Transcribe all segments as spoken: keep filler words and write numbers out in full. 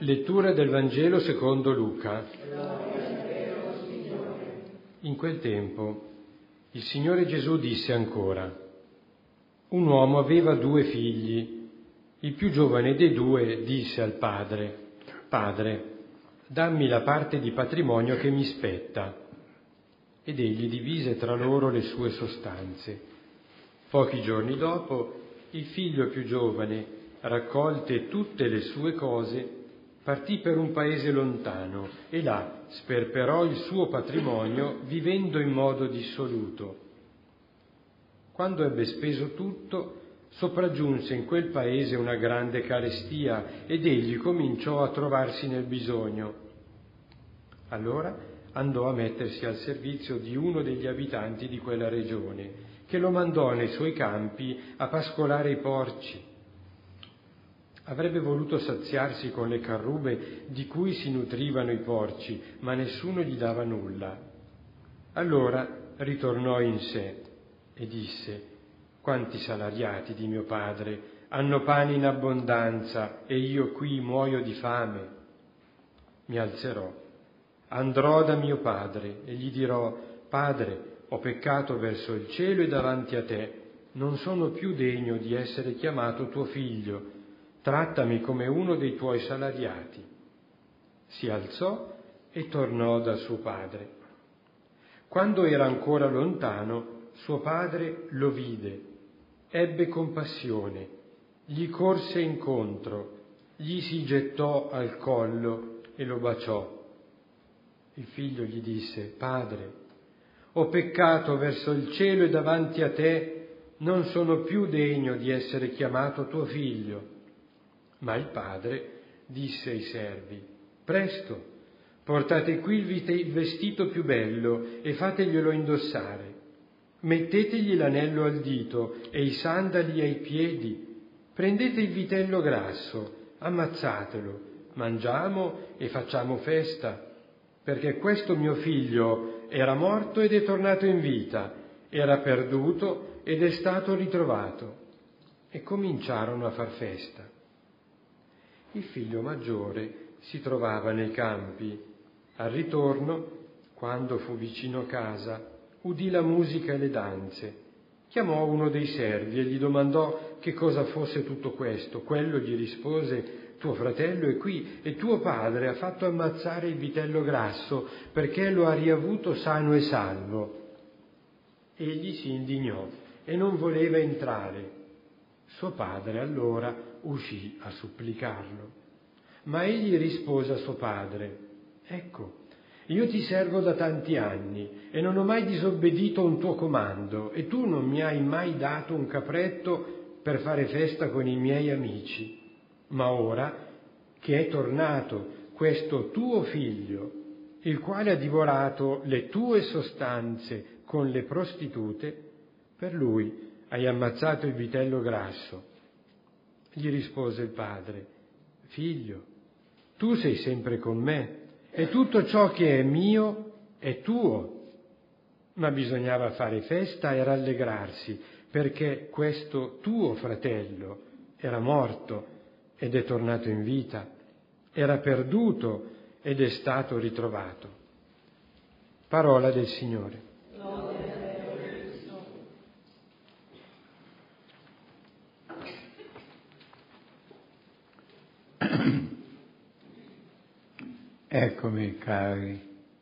Lettura del Vangelo secondo Luca. In quel tempo il Signore Gesù disse ancora: un uomo aveva due figli. Il più giovane dei due disse al padre: Padre, dammi la parte di patrimonio che mi spetta. Ed egli divise tra loro le sue sostanze. Pochi giorni dopo, il figlio più giovane, raccolte tutte le sue cose, partì per un paese lontano e là sperperò il suo patrimonio vivendo in modo dissoluto. Quando ebbe speso tutto, sopraggiunse in quel paese una grande carestia ed egli cominciò a trovarsi nel bisogno. Allora andò a mettersi al servizio di uno degli abitanti di quella regione, che lo mandò nei suoi campi a pascolare i porci. Avrebbe voluto saziarsi con le carrube di cui si nutrivano i porci, ma nessuno gli dava nulla. Allora ritornò in sé e disse: quanti salariati di mio padre hanno pane in abbondanza e io qui muoio di fame. Mi alzerò, andrò da mio padre e gli dirò: Padre, ho peccato verso il cielo e davanti a te, non sono più degno di essere chiamato tuo figlio, trattami come uno dei tuoi salariati. Si alzò e tornò da suo padre. Quando era ancora lontano, suo padre lo vide, ebbe compassione, gli corse incontro, gli si gettò al collo e lo baciò. Il figlio gli disse: Padre, ho peccato verso il cielo e davanti a te, non sono più degno di essere chiamato tuo figlio. Ma il padre disse ai servi: presto, portate qui il vestito più bello e fateglielo indossare. Mettetegli l'anello al dito e i sandali ai piedi. Prendete il vitello grasso, ammazzatelo, mangiamo e facciamo festa, perché questo mio figlio era morto ed è tornato in vita, era perduto ed è stato ritrovato. E cominciarono a far festa. Il figlio maggiore si trovava nei campi. Al ritorno, quando fu vicino casa, udì la musica e le danze. Chiamò uno dei servi e gli domandò che cosa fosse tutto questo. Quello gli rispose: tuo fratello è qui e tuo padre ha fatto ammazzare il vitello grasso perché lo ha riavuto sano e salvo. Egli si indignò e non voleva entrare. Suo padre allora uscì a supplicarlo. Ma egli rispose a suo padre: ecco, io ti servo da tanti anni e non ho mai disobbedito a un tuo comando, e tu non mi hai mai dato un capretto per fare festa con i miei amici. Ma ora che è tornato questo tuo figlio, il quale ha divorato le tue sostanze con le prostitute, per lui hai ammazzato il vitello grasso. Gli rispose il padre: figlio, tu sei sempre con me e tutto ciò che è mio è tuo. Ma bisognava fare festa e rallegrarsi, perché questo tuo fratello era morto ed è tornato in vita, era perduto ed è stato ritrovato. Parola del Signore. Eccomi cari,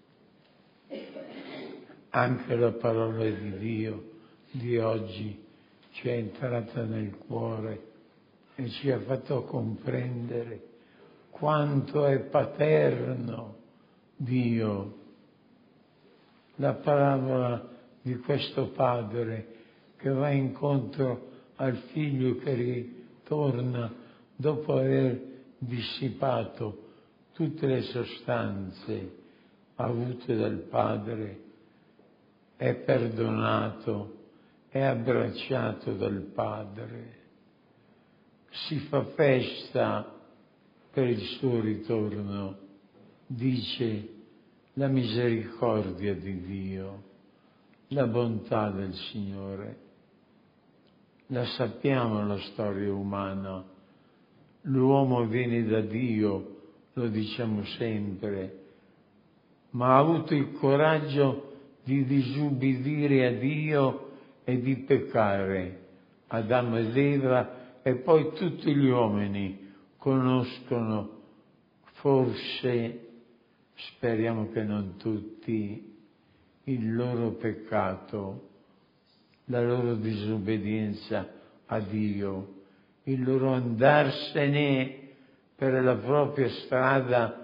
anche la parola di Dio di oggi ci è entrata nel cuore e ci ha fatto comprendere quanto è paterno Dio. La parabola di questo padre che va incontro al figlio che ritorna dopo aver dissipato tutte le sostanze avute dal padre, è perdonato, è abbracciato dal padre, si fa festa per il suo ritorno, dice la misericordia di Dio, la bontà del Signore. La sappiamo la storia umana, l'uomo viene da Dio lo diciamo sempre, ma ha avuto il coraggio di disubbidire a Dio e di peccare. Adamo ed Eva e poi tutti gli uomini conoscono, forse, speriamo che non tutti, il loro peccato, la loro disobbedienza a Dio, il loro andarsene per la propria strada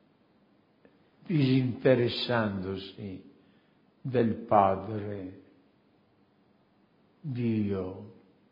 disinteressandosi del Padre, Dio.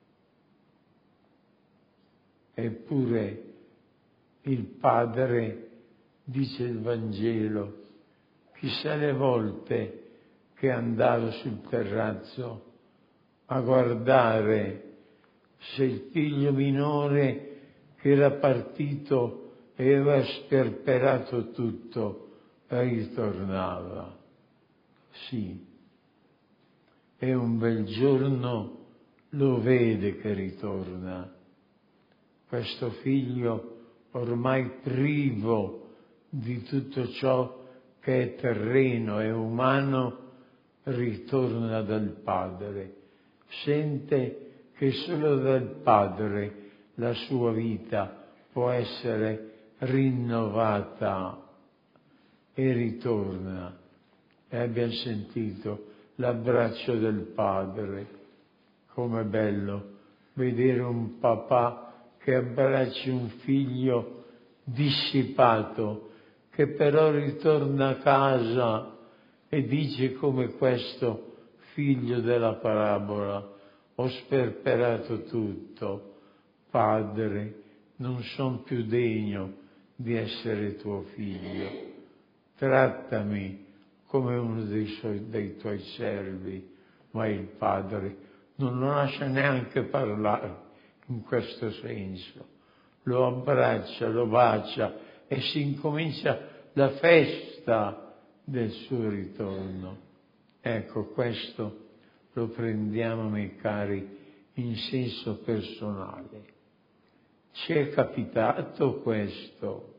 Eppure il Padre, dice il Vangelo, chissà le volte che andava sul terrazzo a guardare se il figlio minore che era partito e aveva sperperato tutto ritornava. Sì, e un bel giorno lo vede che ritorna. Questo figlio ormai privo di tutto ciò che è terreno e umano ritorna dal Padre. Sente che solo dal Padre la sua vita può essere rinnovata e ritorna. E abbiamo sentito l'abbraccio del Padre. Com'è bello vedere un papà che abbracci un figlio dissipato, che però ritorna a casa e dice come questo figlio della parabola: ho sperperato tutto, Padre, non son più degno di essere tuo figlio, trattami come uno dei, suoi, dei tuoi servi. Ma il Padre non lo lascia neanche parlare in questo senso, lo abbraccia, lo bacia e si incomincia la festa del suo ritorno. Ecco, questo lo prendiamo, miei cari, in senso personale. Ci è capitato questo?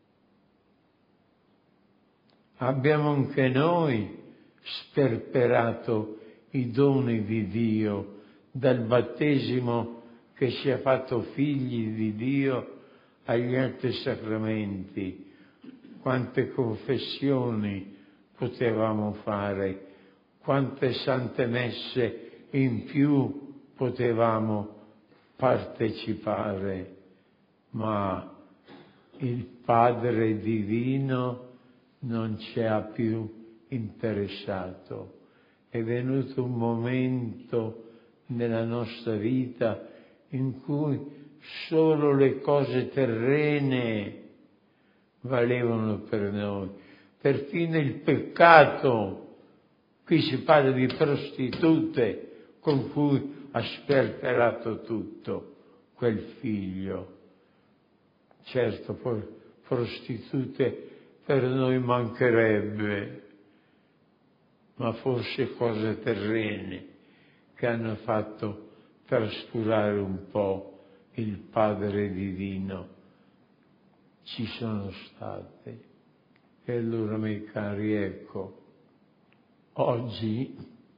Abbiamo anche noi sperperato i doni di Dio dal battesimo che ci ha fatto figli di Dio agli altri sacramenti? Quante confessioni potevamo fare, quante sante messe in più potevamo partecipare, ma il Padre Divino non ci ha più interessato. È venuto un momento nella nostra vita in cui solo le cose terrene valevano per noi, perfino il peccato. Qui si parla di prostitute con cui ha sperperato tutto quel figlio. Certo, poi prostitute per noi mancherebbe, ma forse cose terrene che hanno fatto trascurare un po' il Padre Divino ci sono state. E allora, miei cari, ecco, oggi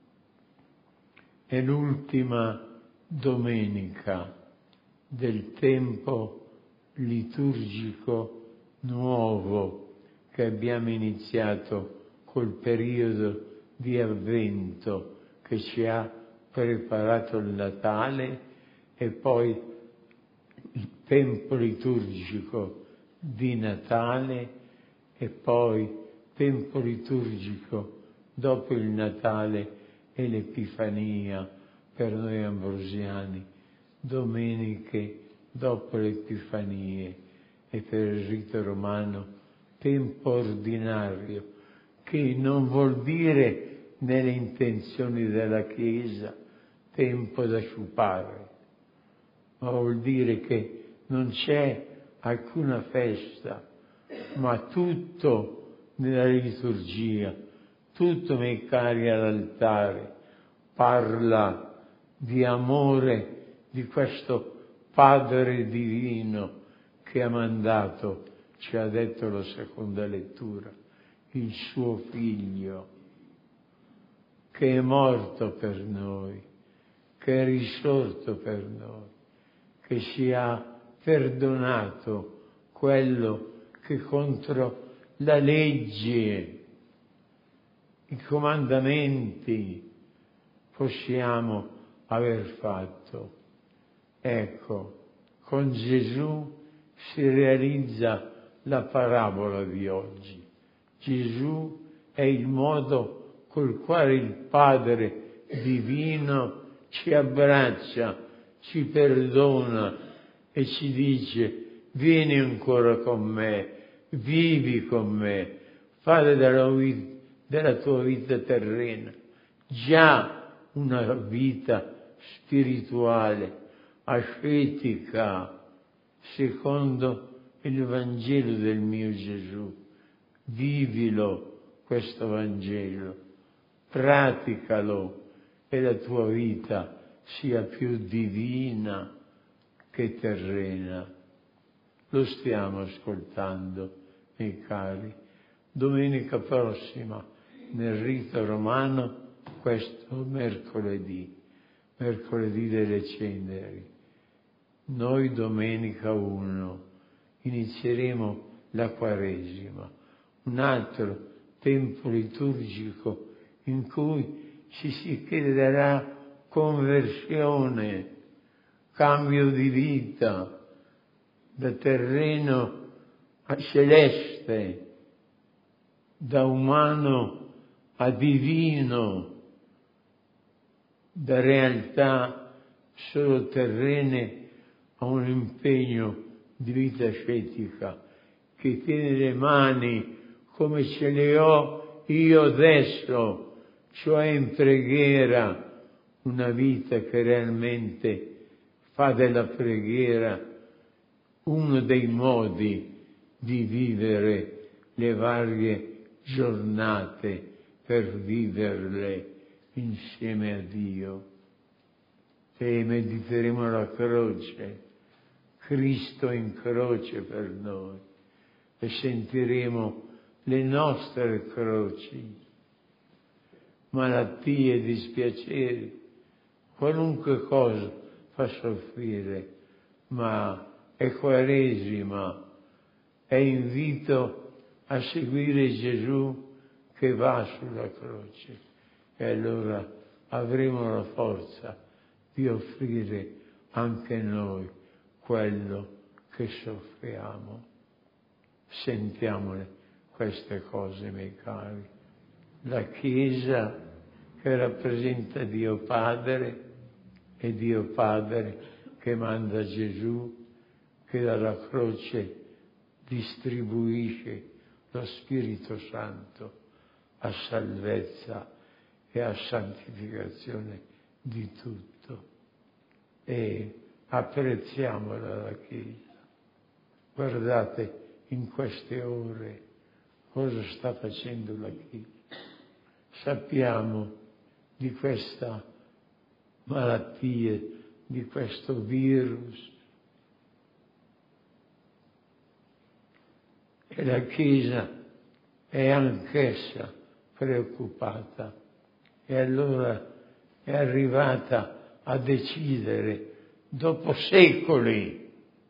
è l'ultima domenica del tempo liturgico nuovo che abbiamo iniziato col periodo di Avvento che ci ha preparato il Natale e poi il tempo liturgico di Natale e poi tempo liturgico dopo il Natale e l'Epifania per noi ambrosiani, domeniche dopo l'Epifanie, e per il rito romano tempo ordinario, che non vuol dire nelle intenzioni della Chiesa tempo da sciupare, ma vuol dire che non c'è alcuna festa, ma tutto nella liturgia, tutto, miei cari, all'altare parla di amore di questo Padre Divino che ha mandato ci ha detto la seconda lettura, il suo figlio, che è morto per noi, che è risorto per noi, che ci ha perdonato quello che contro la legge, i comandamenti possiamo aver fatto. Ecco, con Gesù si realizza la parabola di oggi. Gesù è il modo col quale il Padre divino ci abbraccia, ci perdona e ci dice: vieni ancora con me, vivi con me, fare della, della tua vita terrena già una vita spirituale, ascetica, secondo il Vangelo del mio Gesù. Vivilo questo Vangelo, praticalo e la tua vita sia più divina che terrena. Lo stiamo ascoltando, miei cari. Domenica prossima, nel rito romano, questo mercoledì, mercoledì delle ceneri. Noi domenica uno inizieremo la Quaresima, un altro tempo liturgico in cui ci si chiederà conversione, cambio di vita, da terreno a celeste, da umano a divino, da realtà solo terrene a un impegno di vita ascetica che tiene le mani come ce le ho io adesso, cioè in preghiera, una vita che realmente fa della preghiera uno dei modi di vivere le varie giornate per viverle insieme a Dio. E mediteremo la croce, Cristo in croce per noi, e sentiremo le nostre croci, malattie, dispiaceri, qualunque cosa fa soffrire, ma è Quaresima, è invito a seguire Gesù che va sulla croce, e allora avremo la forza di offrire anche noi quello che soffriamo. Sentiamole queste cose, miei cari. La Chiesa che rappresenta Dio Padre e Dio Padre che manda Gesù, che dalla croce distribuisce lo Spirito Santo a salvezza e a santificazione di tutto. E apprezziamola la Chiesa. Guardate in queste ore cosa sta facendo la Chiesa. Sappiamo di questa malattia, di questo virus, e la Chiesa è anch'essa preoccupata, e allora è arrivata a decidere, dopo secoli,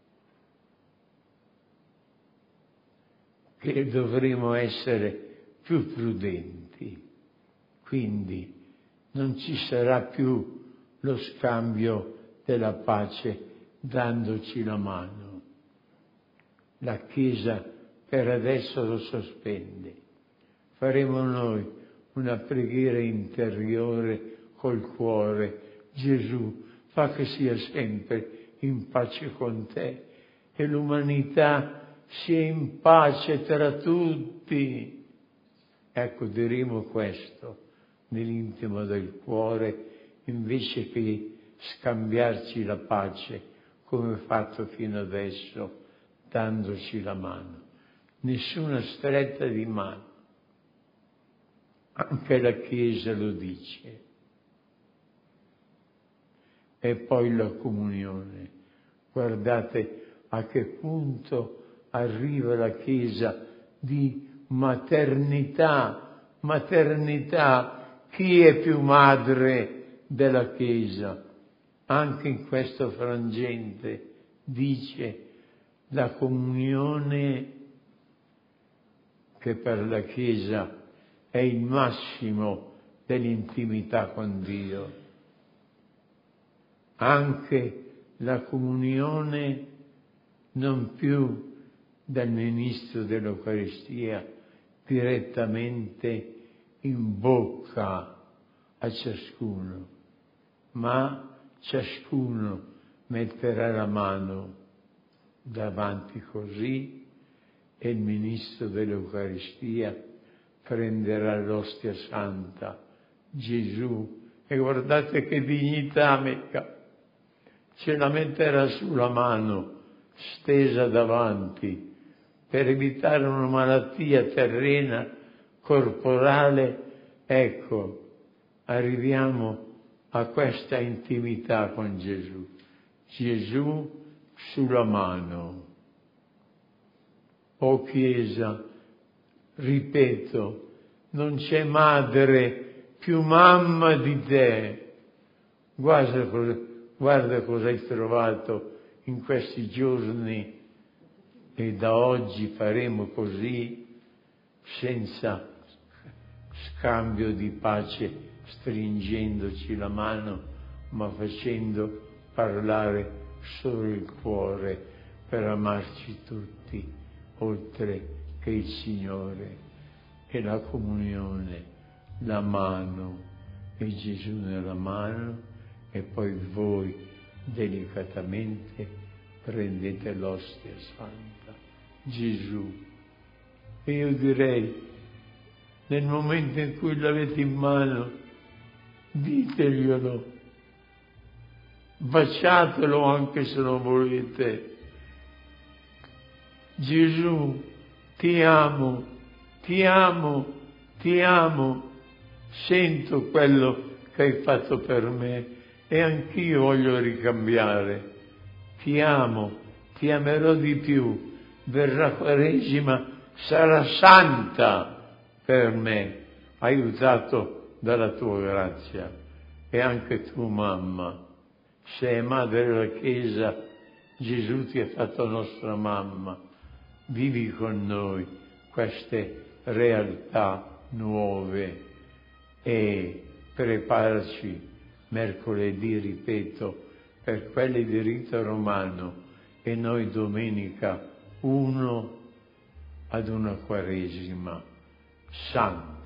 che dovremo essere più prudenti. Quindi non ci sarà più lo scambio della pace dandoci la mano. La Chiesa per adesso lo sospende. Faremo noi una preghiera interiore col cuore. Gesù, fa che sia sempre in pace con te e l'umanità sia in pace tra tutti. Ecco, diremo questo nell'intimo del cuore, invece che scambiarci la pace come fatto fino adesso, dandoci la mano. Nessuna stretta di mano. Anche la Chiesa lo dice. E poi la comunione. Guardate a che punto arriva la Chiesa di maternità, maternità, chi è più madre della Chiesa? Anche in questo frangente dice la comunione che per la Chiesa è il massimo dell'intimità con Dio. Anche la comunione non più dal ministro dell'Eucaristia direttamente in bocca a ciascuno, ma ciascuno metterà la mano davanti così e il ministro dell'Eucaristia prenderà l'ostia santa, Gesù, e guardate che dignità mica, ce la metterà sulla mano stesa davanti per evitare una malattia terrena, corporale. Ecco, arriviamo a questa intimità con Gesù. Gesù sulla mano. O Chiesa, ripeto, non c'è madre più mamma di te. Guarda cosa, guarda cosa hai trovato in questi giorni e da oggi faremo così, senza scambio di pace, stringendoci la mano, ma facendo parlare solo il cuore per amarci tutti, oltre che il Signore e la comunione, la mano e Gesù nella mano, e poi voi delicatamente prendete l'ostia santa, Gesù. E io direi, nel momento in cui l'avete in mano, diteglielo, baciatelo anche se non volete. Gesù, ti amo, ti amo, ti amo, sento quello che hai fatto per me e anch'io voglio ricambiare. Ti amo, ti amerò di più, verrà Quaresima, sarà santa per me, aiutato dalla tua grazia. E anche tu, mamma, sei madre della Chiesa, Gesù ti ha fatto nostra mamma, vivi con noi queste realtà nuove e preparaci mercoledì, ripeto, per quelli di rito romano e noi domenica uno ad una Quaresima santa.